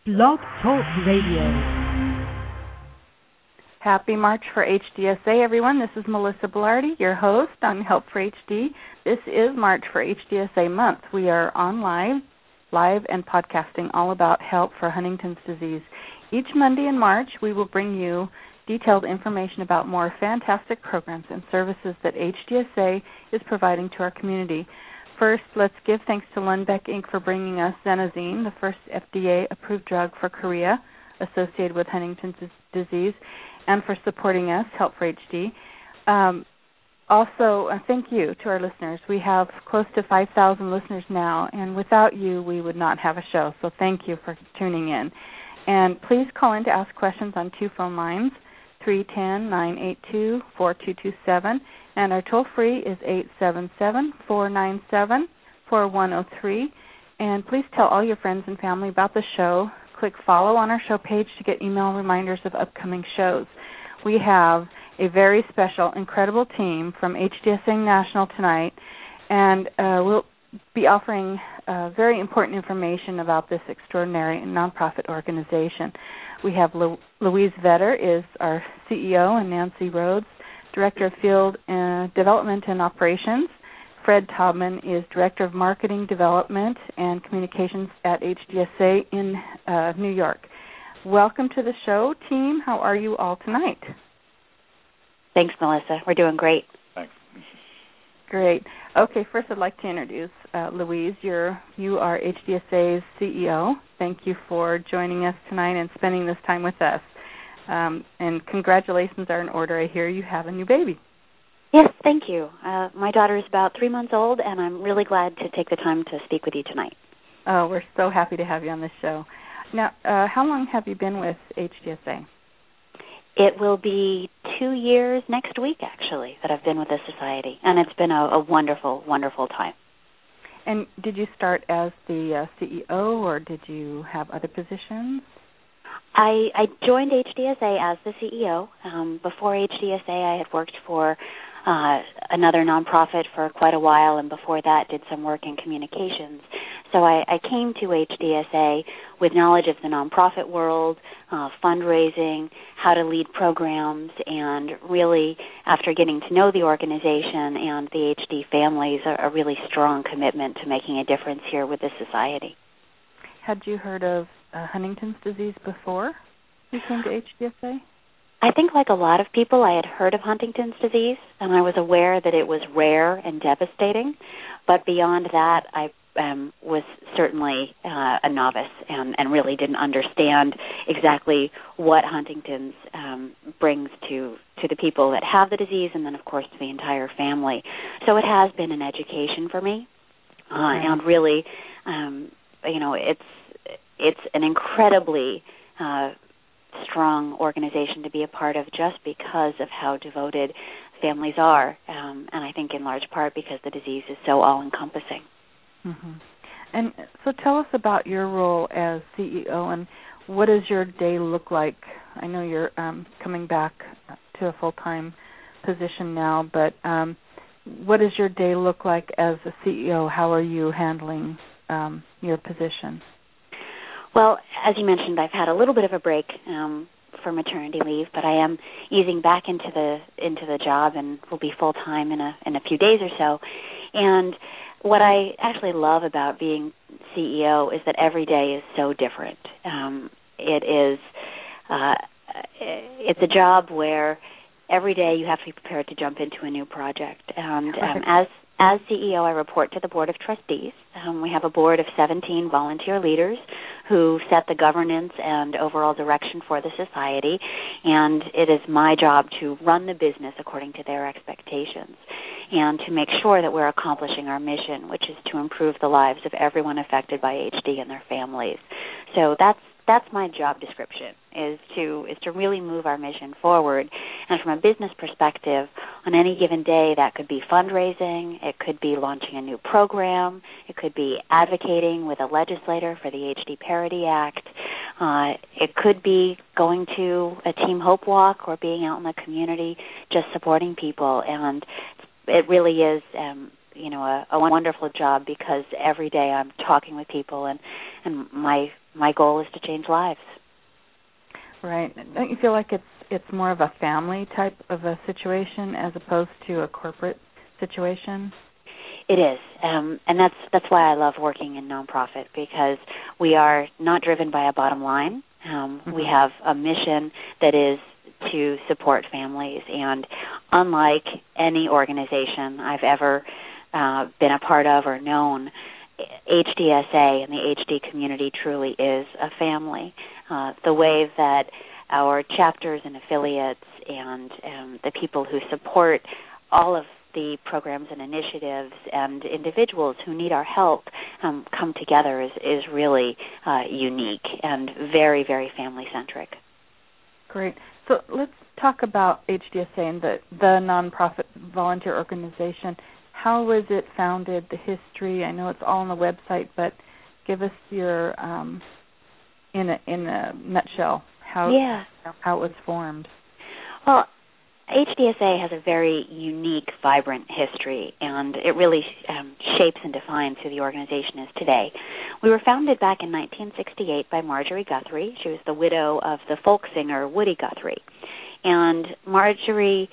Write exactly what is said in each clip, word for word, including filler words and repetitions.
Blog Talk Radio. Happy March for H D S A, everyone. This is Melissa Belardi, your host on Help for H D. This is March for H D S A month. We are on live, live and podcasting all about help for Huntington's disease. Each Monday in March, we will bring you detailed information about more fantastic programs and services that H D S A is providing to our community. First, let's give thanks to Lundbeck Incorporated for bringing us Xenazine, the first F D A-approved drug for chorea associated with Huntington's disease, and for supporting us, Help for H D. Um, also, uh, thank you to our listeners. We have close to five thousand listeners now, and without you, we would not have a show, so thank you for tuning in. And please call in to ask questions on two phone lines, three one zero, nine eight two, four two two seven, and our toll-free is eight seven seven, four nine seven, four one zero three. And please tell all your friends and family about the show. Click follow on our show page to get email reminders of upcoming shows. We have a very special, incredible team from H D S A National tonight, and uh, we'll be offering uh, very important information about this extraordinary nonprofit organization. We have Lu- Louise Vetter is our C E O, and Nancy Rhodes, Director of Field uh, Development and Operations. Fred Taubman is Director of Marketing Development and Communications at H D S A in uh, New York. Welcome to the show, team. How are you all tonight? Thanks, Melissa. We're doing great. Thanks. Great. Okay, first I'd like to introduce uh, Louise. You're, you are H D S A's C E O. Thank you for joining us tonight and spending this time with us. Um, and congratulations are in order. I hear you have a new baby. Yes, thank you. Uh, my daughter is about three months old, and I'm really glad to take the time to speak with you tonight. Oh, we're so happy to have you on this show. Now, uh, how long have you been with H D S A? It will be two years next week, actually, that I've been with the society, and it's been a, a wonderful, wonderful time. And did you start as the uh, C E O, or did you have other positions? I, I joined H D S A as the C E O. Um, before H D S A, I had worked for uh, another nonprofit for quite a while, and before that did some work in communications. So I, I came to H D S A with knowledge of the nonprofit world, uh, fundraising, how to lead programs, and really, after getting to know the organization and the H D families, a, a really strong commitment to making a difference here with the society. Had you heard of uh, Huntington's disease before you came to H D S A? I think like a lot of people, I had heard of Huntington's disease, and I was aware that it was rare and devastating. But beyond that, I um, was certainly uh, a novice and, and really didn't understand exactly what Huntington's um, brings to, to the people that have the disease, and then, of course, to the entire family. So it has been an education for me, uh, right. and really, um, you know, it's it's an incredibly uh, strong organization to be a part of, just because of how devoted families are, um, and I think in large part because the disease is so all-encompassing. Mm-hmm. And so tell us about your role as C E O, and what does your day look like? I know you're um, coming back to a full-time position now, but um, what does your day look like as a C E O? How are you handling um, your position? Well, as you mentioned, I've had a little bit of a break um, for maternity leave, but I am easing back into the into the job and will be full time in a in a few days or so. And what I actually love about being C E O is that every day is so different. Um, it is uh, it's a job where every day you have to be prepared to jump into a new project. And um, as As C E O, I report to the Board of Trustees. Um, we have a board of seventeen volunteer leaders who set the governance and overall direction for the society, and it is my job to run the business according to their expectations and to make sure that we're accomplishing our mission, which is to improve the lives of everyone affected by H D and their families. So that's that's my job description, is to is to really move our mission forward. And from a business perspective, on any given day, that could be fundraising, it could be launching a new program, it could be advocating with a legislator for the H D Parity Act, uh, it could be going to a Team Hope Walk or being out in the community just supporting people. And it really is um, you know, a, a wonderful job, because every day I'm talking with people, and, and my my goal is to change lives. Right. Don't you feel like it's it's more of a family type of a situation as opposed to a corporate situation? It is, um, and that's that's why I love working in nonprofit, because we are not driven by a bottom line. Um, mm-hmm. We have a mission that is to support families, and unlike any organization I've ever uh, been a part of or known, H D S A and the H D community truly is a family. Uh, the way that our chapters and affiliates and um, the people who support all of the programs and initiatives and individuals who need our help um, come together is, is really uh, unique and very, very family-centric. Great. So let's talk about H D S A and the, the nonprofit volunteer organization. How was it founded, the history? I know it's all on the website, but give us your, um, in a, in a nutshell, how, yeah. how it was formed. Well, H D S A has a very unique, vibrant history, and it really um, shapes and defines who the organization is today. We were founded back in nineteen sixty-eight by Marjorie Guthrie. She was the widow of the folk singer Woody Guthrie. And Marjorie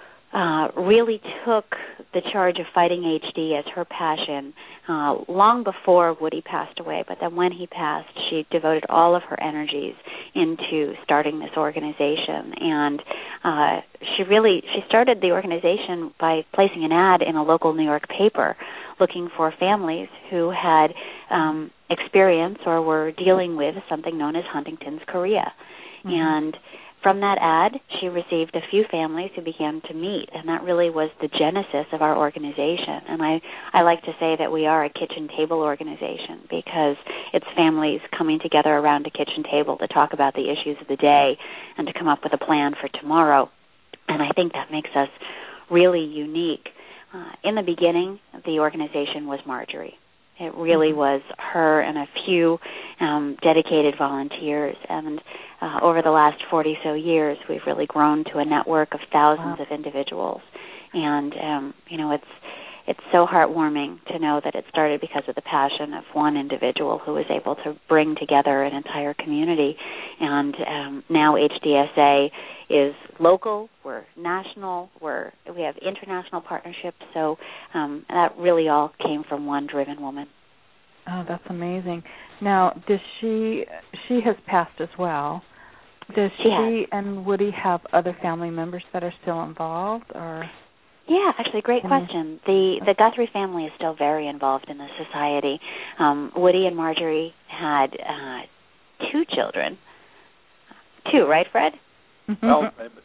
uh, really took the charge of fighting H D as her passion uh, long before Woody passed away. But then when he passed, she devoted all of her energies into starting this organization. And uh, she really, she started the organization by placing an ad in a local New York paper looking for families who had um, experience or were dealing with something known as Huntington's chorea. Mm-hmm. And from that ad, she received a few families who began to meet, and that really was the genesis of our organization. And I, I like to say that we are a kitchen table organization because it's families coming together around a kitchen table to talk about the issues of the day and to come up with a plan for tomorrow. And I think that makes us really unique. Uh, in the beginning, the organization was Marjorie. It really was her and a few um, dedicated volunteers. And uh, over the last forty so years, we've really grown to a network of thousands wow. of individuals. And, um, you know, it's it's so heartwarming to know that it started because of the passion of one individual who was able to bring together an entire community. And um, now H D S A is local, we're national, we're, we have international partnerships, so um, that really all came from one driven woman. Oh, that's amazing. Now, does she, she has passed as well. Does she, she and Woody have other family members that are still involved, or? Yeah, actually, great question. The the Guthrie family is still very involved in the society. Um, Woody and Marjorie had uh, two children. Two, right, Fred? Well,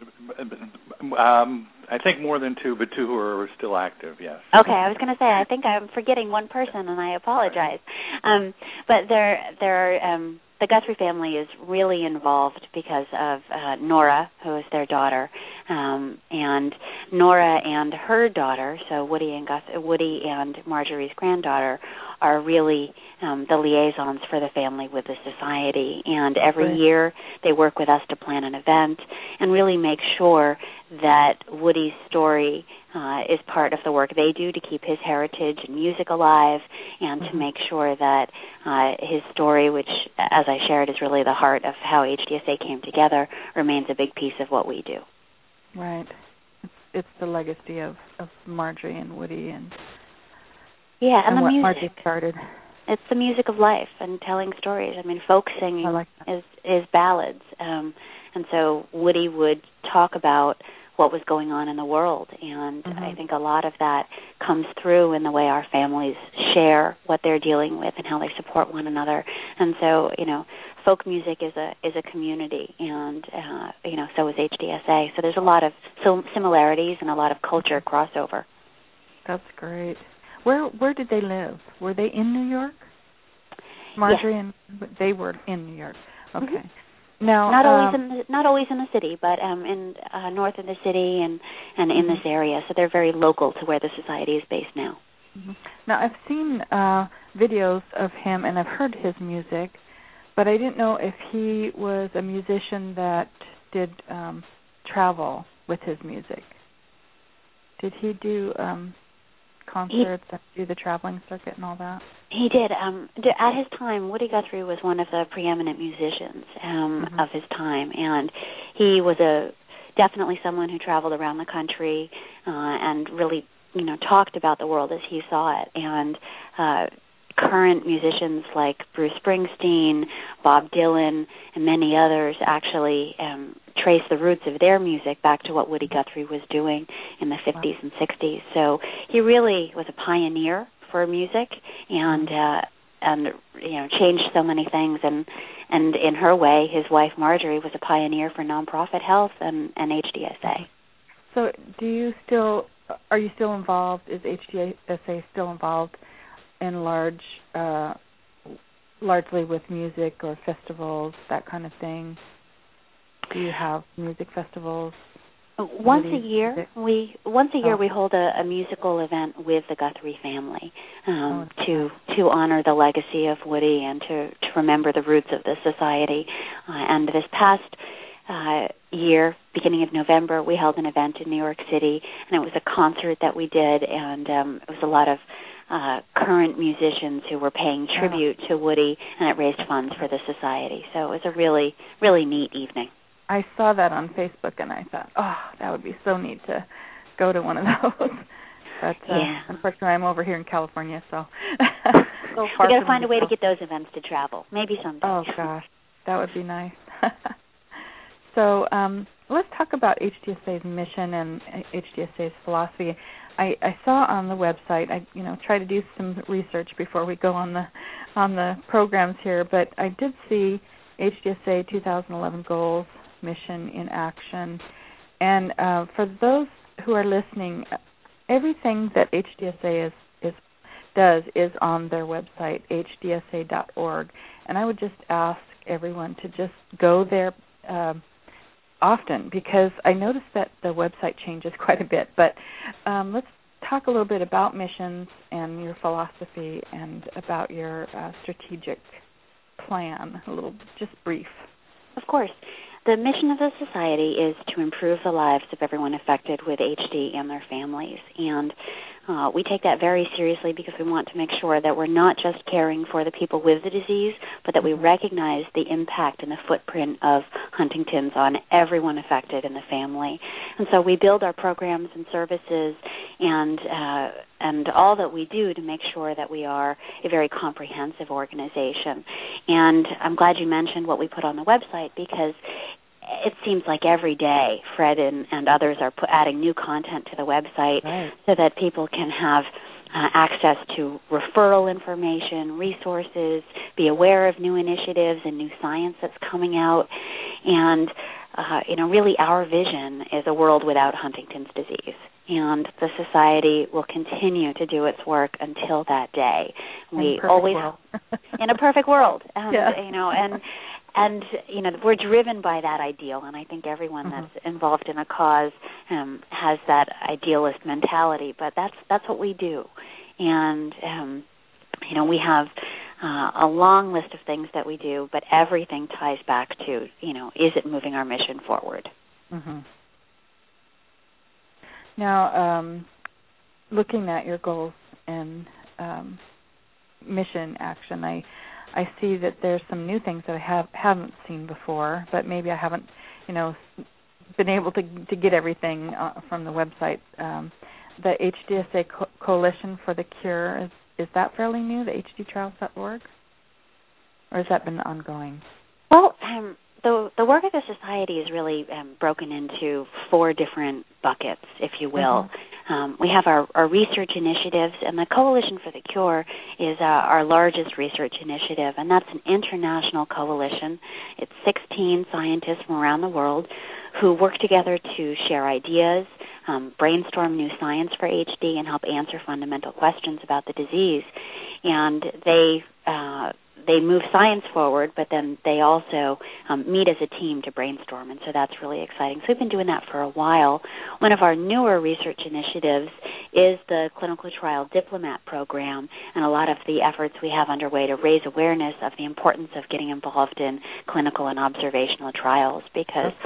um, I think more than two, but two who are still active, yes. Okay, I was going to say, I think I'm forgetting one person, and I apologize. Um, but there, there are, um, the Guthrie family is really involved because of uh, Nora, who is their daughter, um, and Nora and her daughter, so Woody and Guth- Woody and Marjorie's granddaughter, are really um, the liaisons for the family with the society. And every right. year they work with us to plan an event and really make sure that Woody's story uh, is part of the work they do to keep his heritage and music alive, and mm-hmm. to make sure that uh, his story, which, as I shared, is really the heart of how H D S A came together, remains a big piece of what we do. Right. It's, it's the legacy of, of Marjorie and Woody and yeah, and, and the what music. Marjorie started. It's the music of life and telling stories. I mean, folk singing like is is ballads, um, and so Woody would talk about what was going on in the world, and mm-hmm. I think a lot of that comes through in the way our families share what they're dealing with and how they support one another. And so, you know, folk music is a is a community, and uh, you know, so is H D S A. So there's a lot of similarities and a lot of culture crossover. That's great. Where where did they live? Were they in New York? Marjorie yes. and they were in New York. Okay. Mm-hmm. Now not um, always in the, not always in the city, but um, in uh, north of the city and and in mm-hmm. this area. So they're very local to where the society is based now. Mm-hmm. Now I've seen uh, videos of him and I've heard his music, but I didn't know if he was a musician that did um, travel with his music. Did he do um, concerts he, and do the traveling circuit and all that? He did. Um, at his time, Woody Guthrie was one of the preeminent musicians um, mm-hmm. of his time, and he was a definitely someone who traveled around the country uh, and really, you know, talked about the world as he saw it. And uh, current musicians like Bruce Springsteen, Bob Dylan, and many others actually um, trace the roots of their music back to what Woody Guthrie was doing in the fifties and sixties. So he really was a pioneer for music, and uh, and you know changed so many things. And and in her way, his wife Marjorie was a pioneer for nonprofit health and, and H D S A. So, do you still are you still involved? Is H D S A still involved in large, uh, largely with music or festivals, that kind of thing? Do you have music festivals? Once a year, we once a year oh. we hold a, a musical event with the Guthrie family um, oh, to nice. to honor the legacy of Woody and to, to remember the roots of the society. Uh, and this past uh, year, beginning of November, we held an event in New York City, and it was a concert that we did, and um, it was a lot of uh, current musicians who were paying tribute oh. to Woody, and it raised funds for the society. So it was a really, really neat evening. I saw that on Facebook, and I thought, oh, that would be so neat to go to one of those. But uh, yeah. unfortunately, I'm over here in California, so so we got to find a way to get those events to travel. Maybe someday. Oh gosh, that would be nice. So um, let's talk about H D S A's mission and H D S A's philosophy. I, I saw on the website. I you know try to do some research before we go on the on the programs here, but I did see H D S A two thousand eleven goals. Mission in action. And uh, for those who are listening, everything that H D S A is, is does is on their website, H D S A dot org. And I would just ask everyone to just go there uh, often, because I noticed that the website changes quite a bit. But um, let's talk a little bit about missions and your philosophy and about your uh, strategic plan, a little, just brief. Of course. The mission of the society is to improve the lives of everyone affected with H D and their families. And uh, we take that very seriously because we want to make sure that we're not just caring for the people with the disease, but that we recognize the impact and the footprint of Huntington's on everyone affected in the family. And so we build our programs and services and uh, and all that we do to make sure that we are a very comprehensive organization. And I'm glad you mentioned what we put on the website, because it seems like every day Fred and, and others are put, adding new content to the website right. so that people can have uh, access to referral information, resources, be aware of new initiatives and new science that's coming out. And, uh, you know, really our vision is a world without Huntington's disease. And the society will continue to do its work until that day. We always world. in a perfect world. And, yeah. you know, and And, you know, we're driven by that ideal, and I think everyone mm-hmm. that's involved in a cause um, has that idealist mentality, but that's that's what we do. And, um, you know, we have uh, a long list of things that we do, but everything ties back to, you know, is it moving our mission forward? Mm-hmm. Now, um, looking at your goals and um, mission action, I I see that there's some new things that I have haven't seen before, but maybe I haven't, you know, been able to to get everything uh, from the website. Um, the H D S A Co- Coalition for the Cure, is is that fairly new? The H D trials dot org, or has that been ongoing? Well, um, the the work of the society is really um, broken into four different buckets, if you will. Mm-hmm. Um, we have our, our research initiatives, and the Coalition for the Cure is uh, our largest research initiative, and that's an international coalition. It's sixteen scientists from around the world who work together to share ideas, um, brainstorm new science for H D, and help answer fundamental questions about the disease. And they uh, they move science forward, but then they also um, meet as a team to brainstorm, and so that's really exciting. So we've been doing that for a while. One of our newer research initiatives is the Clinical Trial Diplomat Program, and a lot of the efforts we have underway to raise awareness of the importance of getting involved in clinical and observational trials, because okay.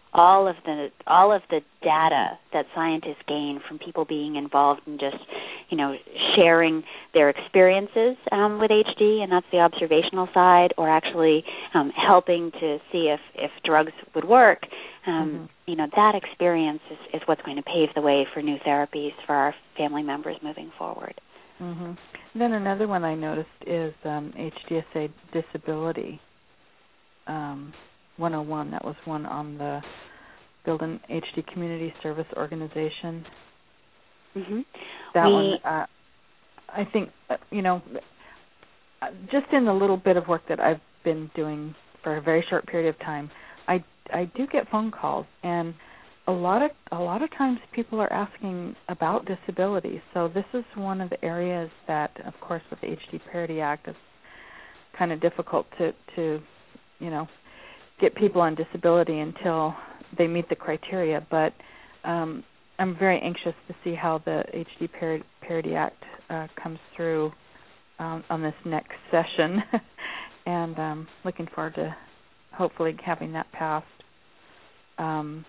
all of the all of the data that scientists gain from people being involved in just, you know, sharing their experiences um, with H D, and that's the observational side, or actually um, helping to see if, if drugs would work, um, mm-hmm. you know, that experience is, is what's going to pave the way for new therapies for our family members moving forward. Mm-hmm. Then another one I noticed is um, H D S A Disability um, one oh one. That was one on the Build an H D Community Service Organization. Mm-hmm. That we, one, uh, I think, uh, you know, just in the little bit of work that I've been doing for a very short period of time, I, I do get phone calls, and a lot of a lot of times people are asking about disability. So this is one of the areas that, of course, with the H D Parity Act, it's kind of difficult to, to, you know, get people on disability until they meet the criteria. But um, I'm very anxious to see how the H D Parity, Parity Act uh, comes through um, on this next session, and um, looking forward to hopefully having that passed. Um,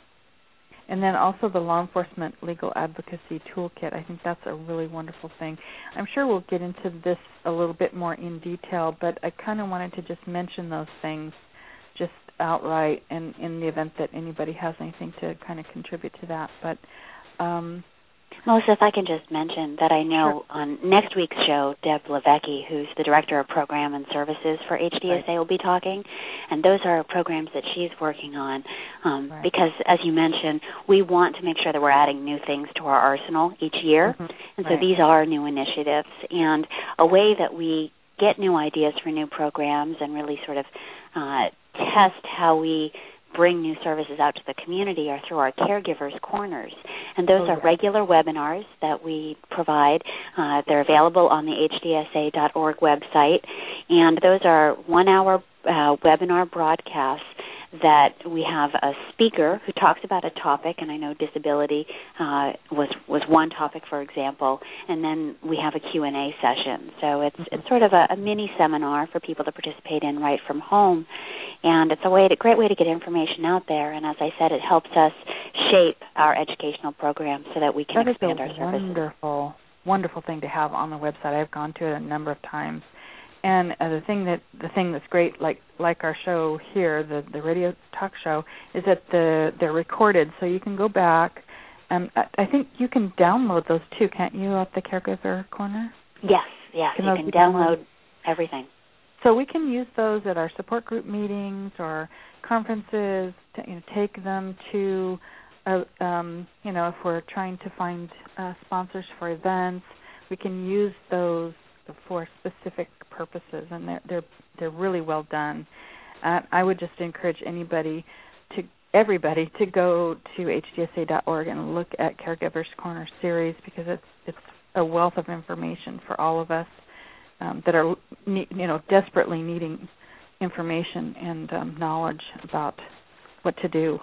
and then also the Law Enforcement Legal Advocacy Toolkit. I think that's a really wonderful thing. I'm sure we'll get into this a little bit more in detail, but I kind of wanted to just mention those things just outright, and in the event that anybody has anything to kind of contribute to that. But um, Melissa, if I can just mention that I know sure. on next week's show, Deb Levecki, who's the Director of Program and Services for H D S A, right. will be talking, and those are programs that she's working on um, right. because, as you mentioned, we want to make sure that we're adding new things to our arsenal each year, mm-hmm. and so right. these are new initiatives, and a way that we get new ideas for new programs and really sort of uh, test how we bring new services out to the community are through our Caregivers Corners. And those oh, are regular webinars that we provide. Uh, they're available on the H D S A dot org website. And those are one-hour uh, webinar broadcasts that we have a speaker who talks about a topic, and I know disability uh, was was one topic, for example, and then we have a Q and A session. So it's it's sort of a, a mini seminar for people to participate in right from home, and it's a way to, great way to get information out there. And as I said, it helps us shape our educational program so that we can that expand our services. services. Wonderful, wonderful thing to have on the website. I've gone to it a number of times. And uh, the thing that the thing that's great, like like our show here, the the radio talk show, is that the they're recorded, so you can go back. And I, I think you can download those too, can't you, at the Caregiver Corner? Yes, yes, can you can download downloaded? everything. So we can use those at our support group meetings or conferences. To, you know, take them to, uh, um, you know, if we're trying to find uh, sponsors for events, we can use those for specific purposes, and they're they're they're really well done. Uh, I would just encourage anybody to everybody to go to H D S A dot org and look at Caregivers Corner series, because it's it's a wealth of information for all of us um, that are you know desperately needing information and um, knowledge about what to do.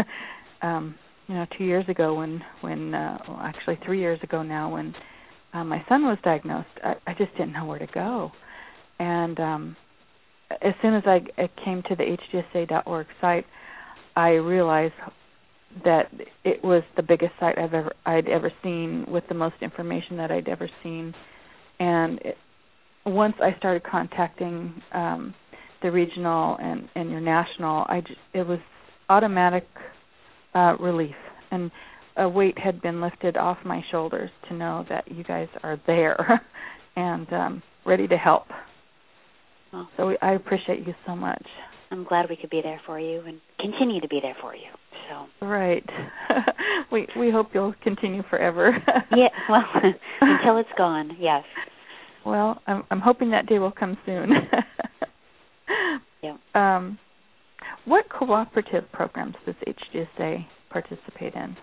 um, you know, two years ago when when uh, well, actually three years ago now when Uh, my son was diagnosed, I, I just didn't know where to go. And um, as soon as I, I came to the H D S A dot org site, I realized that it was the biggest site I've ever I'd ever seen, with the most information that I'd ever seen. And it, once I started contacting um, the regional and, and your national, I just, it was automatic uh, relief. And a weight had been lifted off my shoulders to know that you guys are there and um, ready to help. Well, so we, I appreciate you so much. I'm glad we could be there for you and continue to be there for you. So right. we we hope you'll continue forever. Yeah. Well, until it's gone. Yes. Well, I'm I'm hoping that day will come soon. Yeah. Um, what cooperative programs does H D S A participate in?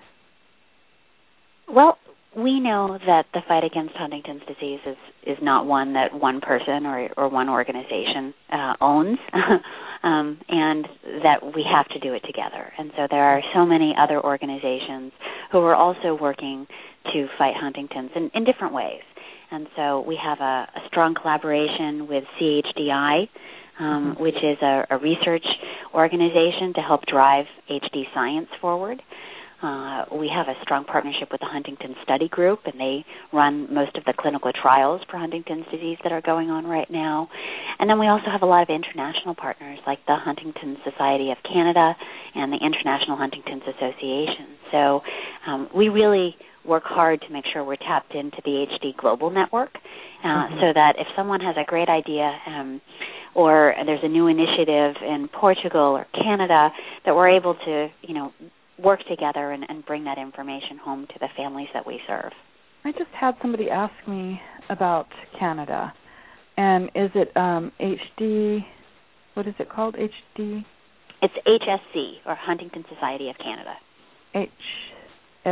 Well, we know that the fight against Huntington's disease is, is not one that one person or, or one organization uh, owns, um, and that we have to do it together. And so there are so many other organizations who are also working to fight Huntington's in, in different ways. And so we have a, a strong collaboration with C H D I, um, mm-hmm. which is a, a research organization to help drive H D science forward. Uh, we have a strong partnership with the Huntington Study Group, and they run most of the clinical trials for Huntington's disease that are going on right now. And then we also have a lot of international partners like the Huntington Society of Canada and the International Huntington's Association. So um, we really work hard to make sure we're tapped into the H D Global Network uh, mm-hmm. so that if someone has a great idea um, or there's a new initiative in Portugal or Canada, that we're able to, you know, work together and, and bring that information home to the families that we serve. I just had somebody ask me about Canada, and is it um, H D, what is it called, H D? It's H S C, or Huntington Society of Canada. H S,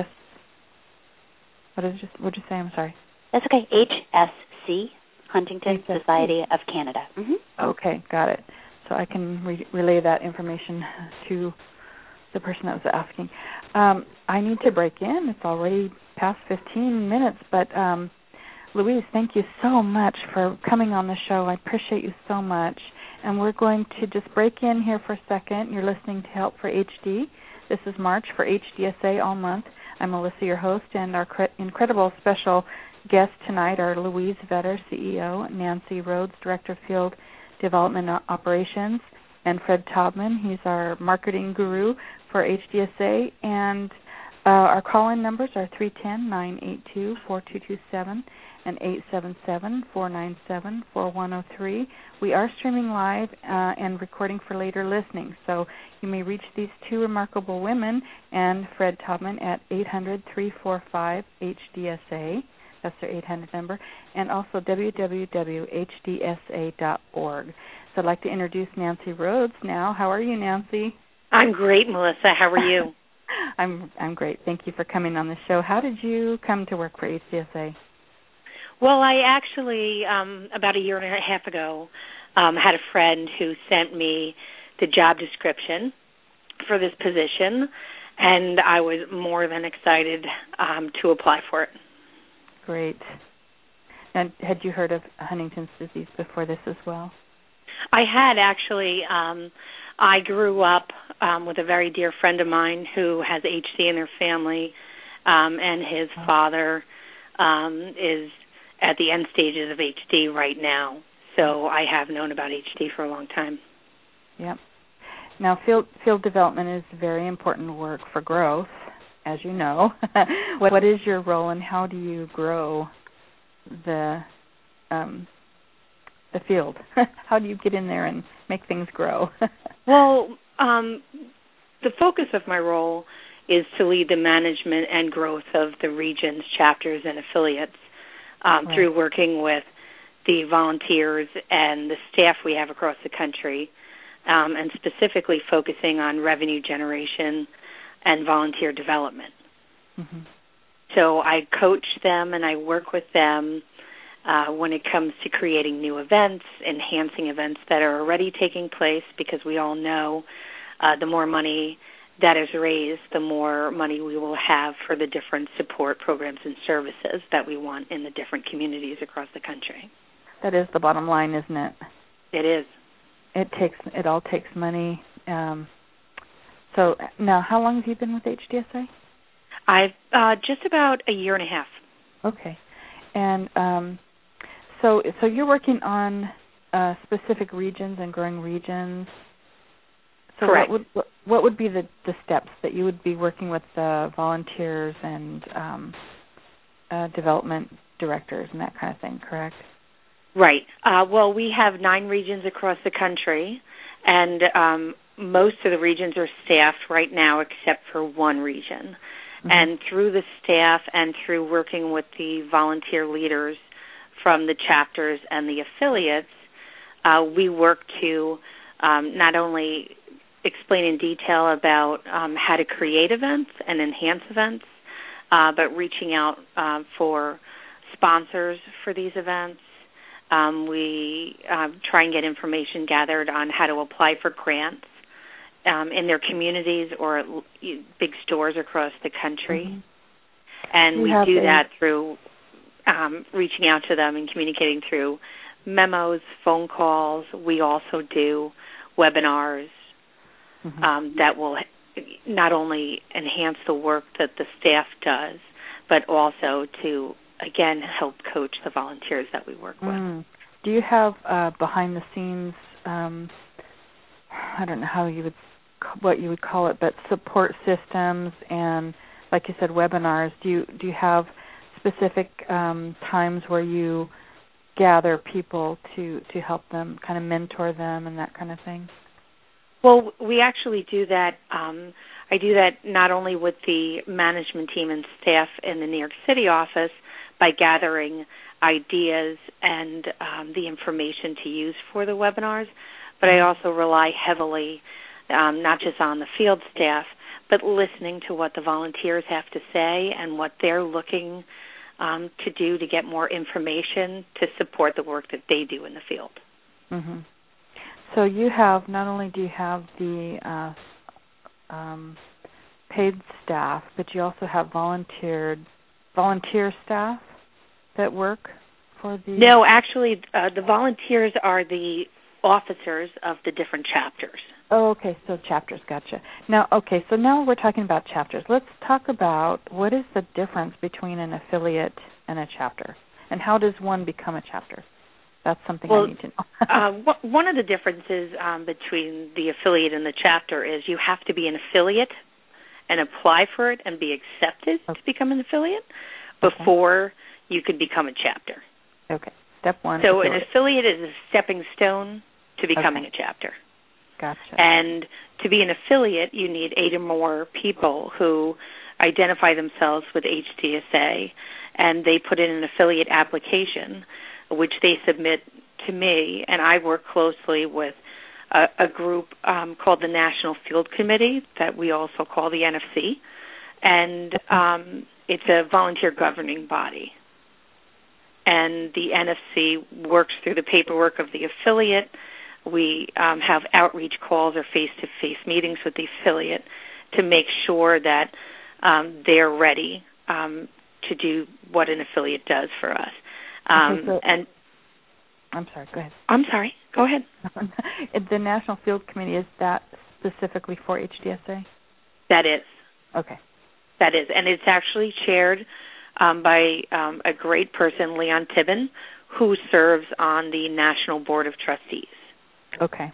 what did you, what did you say, I'm sorry? That's okay, H S C, Huntington H S C. Society of Canada. Mm-hmm. Okay, got it. So I can re- relay that information to the person that was asking. Um, I need to break in. It's already past fifteen minutes, but um, Louise, thank you so much for coming on the show. I appreciate you so much. And we're going to just break in here for a second. You're listening to Help for H D. This is March for H D S A all month. I'm Melissa, your host, and our cre- incredible special guests tonight are Louise Vetter, C E O, Nancy Rhodes, Director of Field Development Operations, and Fred Taubman. He's our marketing guru for H D S A. And uh, our call-in numbers are three one zero, nine eight two, four two two seven and eight seven seven, four nine seven, four one zero three. We are streaming live uh, and recording for later listening, so you may reach these two remarkable women and Fred Taubman at eight hundred, three four five, H D S A. That's their eight hundred number, and also w w w dot h d s a dot org. So I'd like to introduce Nancy Rhodes now. How are you, Nancy? I'm great, Melissa. How are you? I'm I'm great. Thank you for coming on the show. How did you come to work for H D S A? Well, I actually, um, about a year and a half ago, um, had a friend who sent me the job description for this position, and I was more than excited um, to apply for it. Great. And had you heard of Huntington's disease before this as well? I had, actually. Um, I grew up um, with a very dear friend of mine who has H D in their family, um, and his oh. father um, is at the end stages of H D right now. So I have known about H D for a long time. Yep. Now, field field development is very important work for growth, as you know. what, what is your role, and how do you grow the um, the field? How do you get in there and make things grow? Well, um, the focus of my role is to lead the management and growth of the region's chapters and affiliates um, right. through working with the volunteers and the staff we have across the country, um, and specifically focusing on revenue generation and volunteer development. Mm-hmm. So I coach them and I work with them uh, when it comes to creating new events, enhancing events that are already taking place, because we all know uh, the more money that is raised, the more money we will have for the different support programs and services that we want in the different communities across the country. That is the bottom line, isn't it? It is. It takes. It all takes money. Um, so now, how long have you been with H D S A? I've uh, just about a year and a half. Okay, and um, so so you're working on uh, specific regions and growing regions. So Correct. What would what would be the, the steps that you would be working with the volunteers and um, uh, development directors and that kind of thing? Correct. Right. Uh, well, we have nine regions across the country, and um, most of the regions are staffed right now except for one region. Mm-hmm. And through the staff and through working with the volunteer leaders from the chapters and the affiliates, uh, we work to um, not only explain in detail about um, how to create events and enhance events, uh, but reaching out uh, for sponsors for these events. Um, we uh, try and get information gathered on how to apply for grants um, in their communities or at big stores across the country. Mm-hmm. And we do that through um, reaching out to them and communicating through memos, phone calls. We also do webinars mm-hmm. um, that will not only enhance the work that the staff does, but also to, again, help coach the volunteers that we work with. Mm. Do you have uh, behind-the-scenes, um, I don't know how you would, what you would call it, but support systems and, like you said, webinars? Do you do you have specific um, times where you gather people to, to help them, kind of mentor them and that kind of thing? Well, we actually do that. Um, I do that not only with the management team and staff in the New York City office by gathering ideas and um, the information to use for the webinars, but I also rely heavily um, not just on the field staff, but listening to what the volunteers have to say and what they're looking um, to do to get more information to support the work that they do in the field. Mm-hmm. So you have, not only do you have the uh, um, paid staff, but you also have volunteered volunteer staff that work for the... No, actually, uh, the volunteers are the officers of the different chapters. Oh, okay, so chapters, gotcha. Now, okay, so now we're talking about chapters. Let's talk about what is the difference between an affiliate and a chapter, and how does one become a chapter? That's something well, I need to know. uh, one of the differences um, between the affiliate and the chapter is you have to be an affiliate and apply for it and be accepted okay. to become an affiliate before okay. you can become a chapter. Okay, step one. So affiliate. an affiliate is a stepping stone to becoming okay. a chapter. Gotcha. And to be an affiliate, you need eight or more people who identify themselves with H D S A, and they put in an affiliate application, which they submit to me, and I work closely with a, a group um, called the National Field Committee that we also call the N F C, and um, it's a volunteer governing body. And the N F C works through the paperwork of the affiliate. We um, have outreach calls or face-to-face meetings with the affiliate to make sure that um, they're ready um, to do what an affiliate does for us. Um, okay, so and I'm sorry, go ahead. I'm sorry, go ahead. The National Field Committee, is that specifically for H D S A? That is. Okay. That is, and it's actually chaired um, by um, a great person, Leon Tibbin, who serves on the National Board of Trustees. Okay.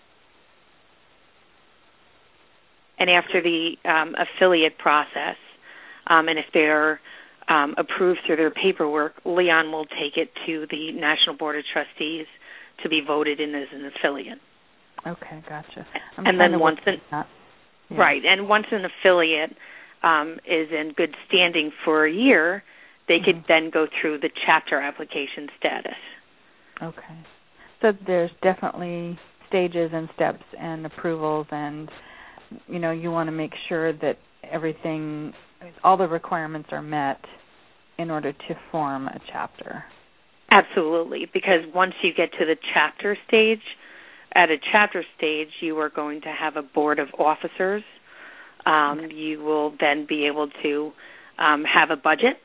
And after the um, affiliate process, um, and if they're um, approved through their paperwork, Leon will take it to the National Board of Trustees to be voted in as an affiliate. Okay, gotcha. I'm and then once an yeah. right, and once an affiliate um, is in good standing for a year, they mm-hmm. could then go through the chapter application status. Okay. So there's definitely stages and steps and approvals, and, you know, you want to make sure that everything, all the requirements are met in order to form a chapter. Absolutely, because once you get to the chapter stage, at a chapter stage, you are going to have a board of officers. Um, okay. You will then be able to um, have a budget,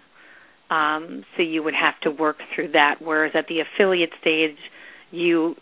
um, so you would have to work through that, whereas at the affiliate stage, you,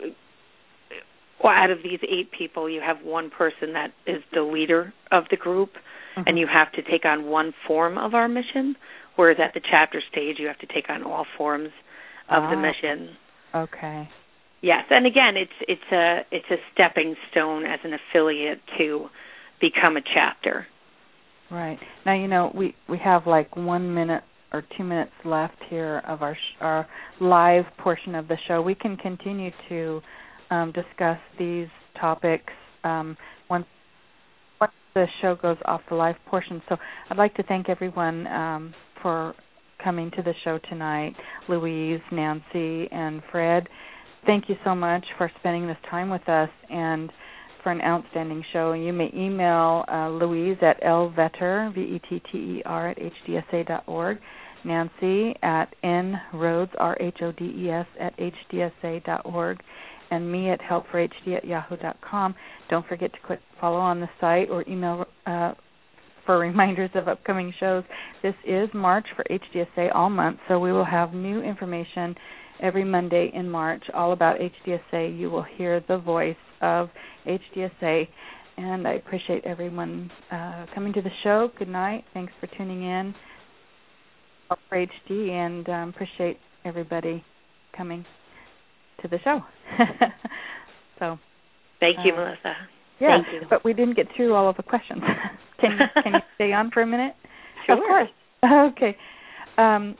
well, out of these eight people, you have one person that is the leader of the group, mm-hmm. and you have to take on one form of our mission, whereas at the chapter stage, you have to take on all forms of ah, the mission. Okay. Yes, and again, it's it's a it's a stepping stone as an affiliate to become a chapter. Right. Now, you know, we, we have like one minute or two minutes left here of our sh- our live portion of the show. We can continue to um, discuss these topics um, once, once the show goes off the live portion. So I'd like to thank everyone um, for coming to the show tonight, Louise, Nancy, and Fred. Thank you so much for spending this time with us and for an outstanding show. You may email uh, Louise at lvetter, V E T T E R, at H D S A dot org, Nancy at nrhodes, R H O D E S, at H D S A dot org, and me at help for H D at yahoo dot com. Don't forget to click follow on the site or email uh, for reminders of upcoming shows. This is March for H D S A all month, so we will have new information every Monday in March all about H D S A. You will hear the voice of H D S A, and I appreciate everyone uh, coming to the show. Good night. Thanks for tuning in for H D, and um, appreciate everybody coming to the show. so, thank you, uh, Melissa. Yeah, Thank you. but we didn't get through all of the questions. can Can you stay on for a minute? Sure. Of course. Okay. Um,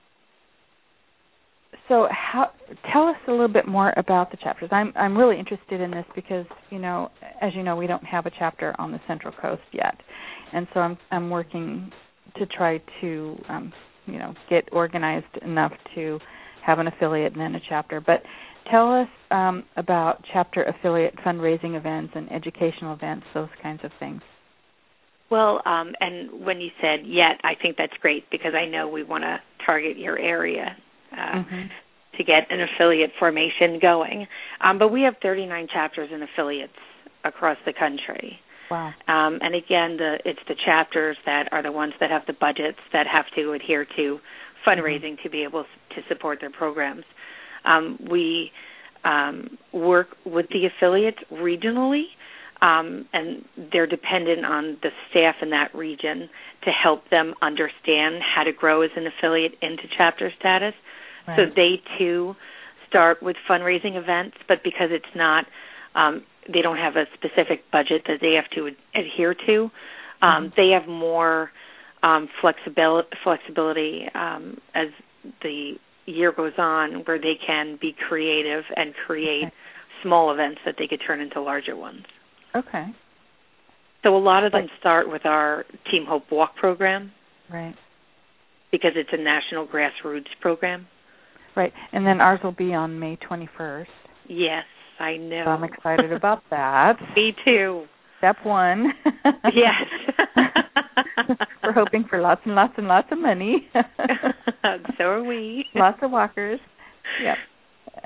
so, how? Tell us a little bit more about the chapters. I'm I'm really interested in this because, you know, as you know, we don't have a chapter on the Central Coast yet, and so I'm I'm working to try to um, you know get organized enough to have an affiliate and then a chapter. But tell us um, about chapter affiliate fundraising events and educational events, those kinds of things. Well, um, and when you said yet, I think that's great because I know we want to target your area uh, mm-hmm. to get an affiliate formation going. Um, but we have thirty-nine chapters and affiliates across the country. Wow. Um, and again, the, it's the chapters that are the ones that have the budgets that have to adhere to fundraising mm-hmm. to be able to support their programs. Um, we um, work with the affiliates regionally, um, and they're dependent on the staff in that region to help them understand how to grow as an affiliate into chapter status. Right. So they, too, start with fundraising events, but because it's not, um, they don't have a specific budget that they have to ad- adhere to, um, mm-hmm. they have more um, flexibility, flexibility um, as the year goes on, where they can be creative and create okay. small events that they could turn into larger ones. Okay. So a lot of them start with our Team Hope Walk program. Right. Because it's a national grassroots program. Right. And then ours will be on May twenty-first. Yes, I know. So I'm excited about that. Me too. Step one. Yes. We're hoping for lots and lots and lots of money. So are we. Lots of walkers. Yep.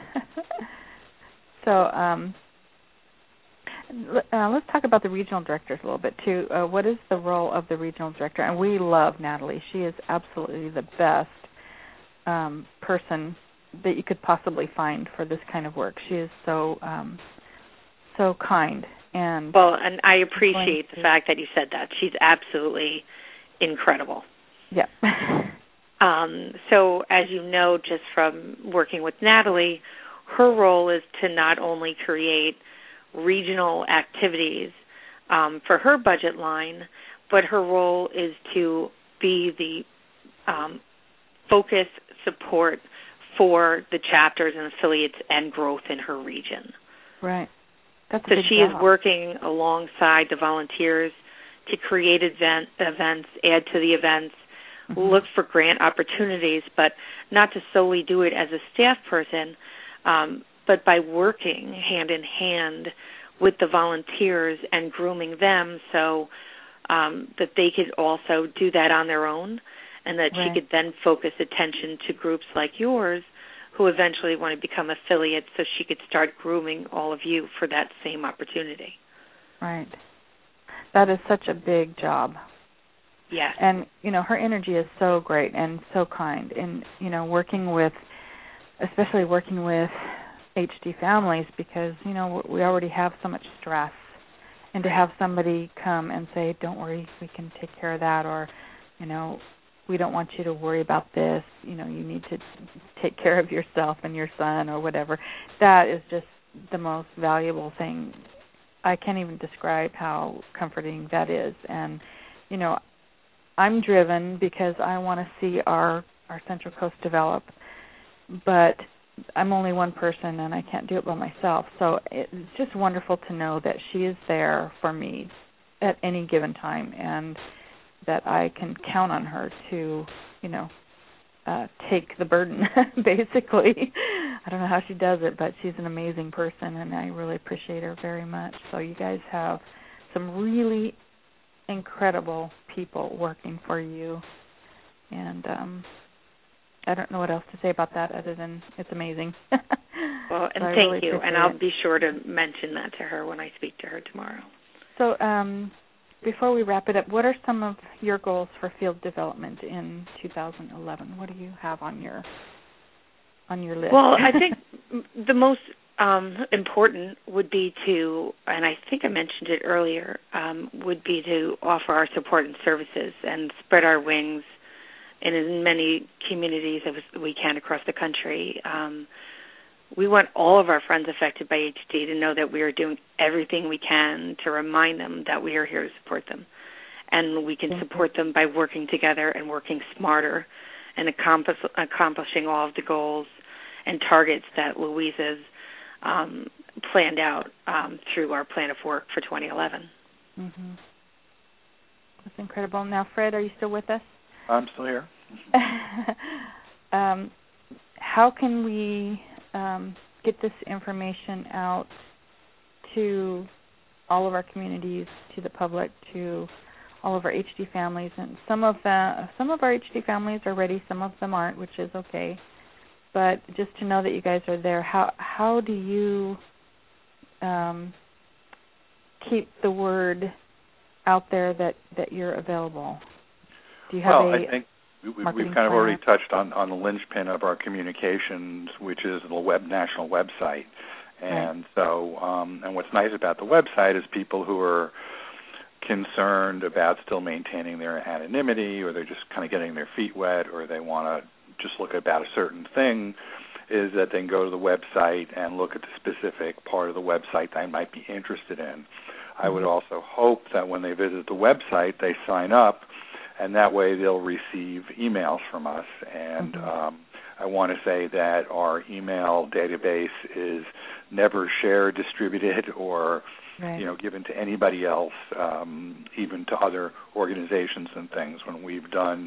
so um, uh, let's talk about the regional directors a little bit, too. Uh, what is the role of the regional director? And we love Natalie. She is absolutely the best um, person that you could possibly find for this kind of work. She is so um, so kind. And well, and I appreciate the fact that you said that. She's absolutely incredible. Yeah. um, so as you know, just from working with Natalie, her role is to not only create regional activities um, for her budget line, but her role is to be the um, focus support for the chapters and affiliates and growth in her region. Right. That's so she job. is working alongside the volunteers to create event, events, add to the events, mm-hmm. look for grant opportunities, but not to solely do it as a staff person, um, but by working hand in hand with the volunteers and grooming them so um, that they could also do that on their own, and that right. she could then focus attention to groups like yours who eventually want to become affiliates, so she could start grooming all of you for that same opportunity. Right. That is such a big job. Yes. And, you know, her energy is so great and so kind. And, you know, working with, especially working with H D families, because, you know, we already have so much stress. And to have somebody come and say, don't worry, we can take care of that, or, you know, we don't want you to worry about this, you know, you need to take care of yourself and your son or whatever. That is just the most valuable thing. I can't even describe how comforting that is. And, you know, I'm driven because I want to see our, our Central Coast develop, but I'm only one person and I can't do it by myself. So it's just wonderful to know that she is there for me at any given time, and that I can count on her to, you know, uh, take the burden, basically. I don't know how she does it, but she's an amazing person, and I really appreciate her very much. So you guys have some really incredible people working for you, and um, I don't know what else to say about that other than it's amazing. Well, and so thank really you, and I'll it. be sure to mention that to her when I speak to her tomorrow. So, um, before we wrap it up, what are some of your goals for field development in two thousand eleven? What do you have on your on your list? Well, I think the most um, important would be to, and I think I mentioned it earlier, um, would be to offer our support and services and spread our wings in as many communities as we can across the country. Um, we want all of our friends affected by H D to know that we are doing everything we can to remind them that we are here to support them. And we can support them by working together and working smarter and accomplish, accomplishing all of the goals and targets that Louise has um, planned out um, through our plan of work for twenty eleven. Mm-hmm. That's incredible. Now, Fred, are you still with us? I'm still here. um, how can we um, get this information out to all of our communities, to the public, to all of our H D families? And some of the, some of our H D families are ready, some of them aren't, which is okay. But just to know that you guys are there, how how do you um, keep the word out there that, that you're available? Do you have well, a I think we, we've kind plan? of already touched on, on the linchpin of our communications, which is the web national website. And right. so, um, and what's nice about the website is people who are concerned about still maintaining their anonymity, or they're just kind of getting their feet wet, or they want to just look about a certain thing, is that they can go to the website and look at the specific part of the website they might be interested in. Mm-hmm. I would also hope that when they visit the website, they sign up, and that way they'll receive emails from us. And mm-hmm. um, I want to say that our email database is never shared, distributed, or right. you know, given to anybody else, um, even to other organizations and things. When we've done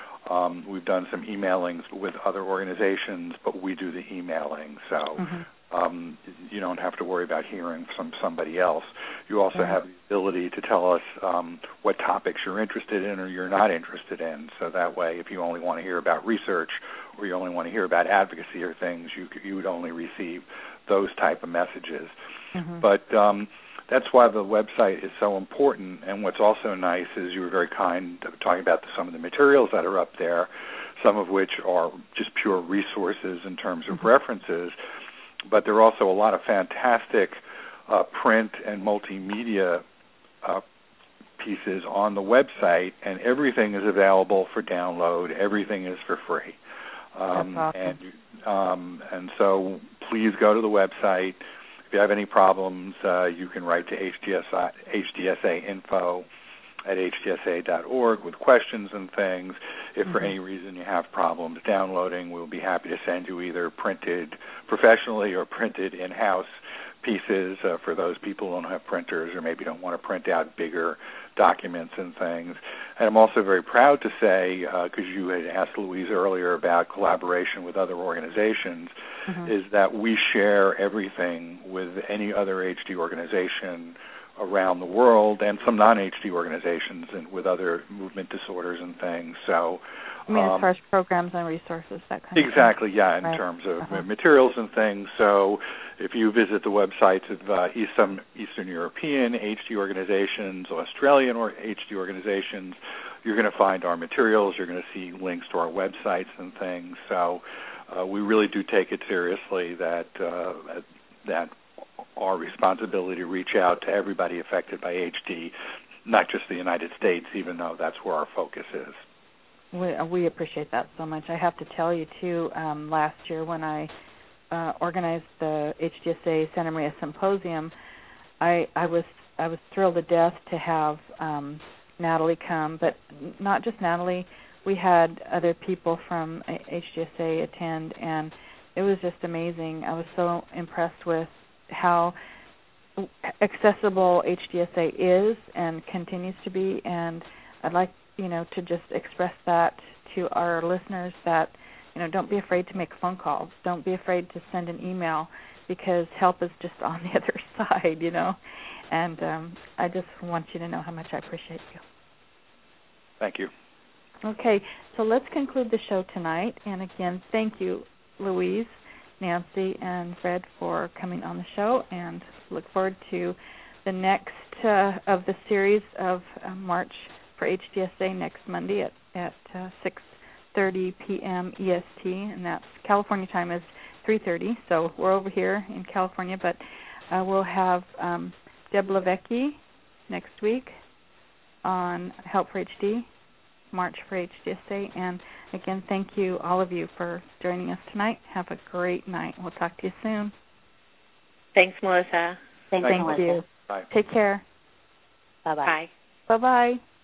Um, we've done some emailings with other organizations, but we do the emailing. So mm-hmm. um, you don't have to worry about hearing from somebody else. You also yeah. have the ability to tell us um, what topics you're interested in or you're not interested in. So that way, if you only want to hear about research or you only want to hear about advocacy or things, you, you would only receive those type of messages. Mm-hmm. But um, that's why the website is so important. And what's also nice is you were very kind of talking about the, some of the materials that are up there, some of which are just pure resources in terms of mm-hmm. references. But there are also a lot of fantastic uh, print and multimedia uh, pieces on the website, and everything is available for download. Everything is for free. Um, That's awesome. And, um, and so please go to the website. If you have any problems, uh, you can write to H D S A, H D S A info at H D S A dot org with questions and things. If mm-hmm. for any reason you have problems downloading, we'll be happy to send you either printed professionally or printed in-house pieces uh, for those people who don't have printers or maybe don't want to print out bigger documents and things. And I'm also very proud to say, because uh, you had asked Louise earlier about collaboration with other organizations, mm-hmm. is that we share everything with any other H D organization around the world, and some non-H D organizations and with other movement disorders and things. So, I mean, um, as far as programs and resources, that kind exactly, of Exactly, yeah, in right. terms of uh-huh. materials and things. So if you visit the websites of uh, East, some Eastern European H D organizations, Australian or H D organizations, you're going to find our materials. You're going to see links to our websites and things. So uh, we really do take it seriously that uh, that our responsibility to reach out to everybody affected by H D, not just the United States, even though that's where our focus is. We, we appreciate that so much. I have to tell you, too, um, last year when I uh, organized the H D S A Santa Maria Symposium, I, I was I was thrilled to death to have um, Natalie come, but not just Natalie. We had other people from H D S A attend, and it was just amazing. I was so impressed with how accessible H D S A is and continues to be, and I'd like, you know, to just express that to our listeners that, you know, don't be afraid to make phone calls. Don't be afraid to send an email, because help is just on the other side, you know. And um, I just want you to know how much I appreciate you. Thank you. Okay, so let's conclude the show tonight. And again, thank you, Louise, Nancy, and Fred for coming on the show, and look forward to the next uh, of the series of uh, March for H D S A next Monday at, at uh, six thirty p.m. E S T, and that's California time is three thirty, so we're over here in California, but uh, we'll have um, Deb Levecki next week on Help for H D, March for H D S A, and again, thank you, all of you, for joining us tonight. Have a great night. We'll talk to you soon. Thanks, Melissa. Thanks, Thank Melissa. you. Bye. Take care. Bye-bye. Bye. Bye-bye.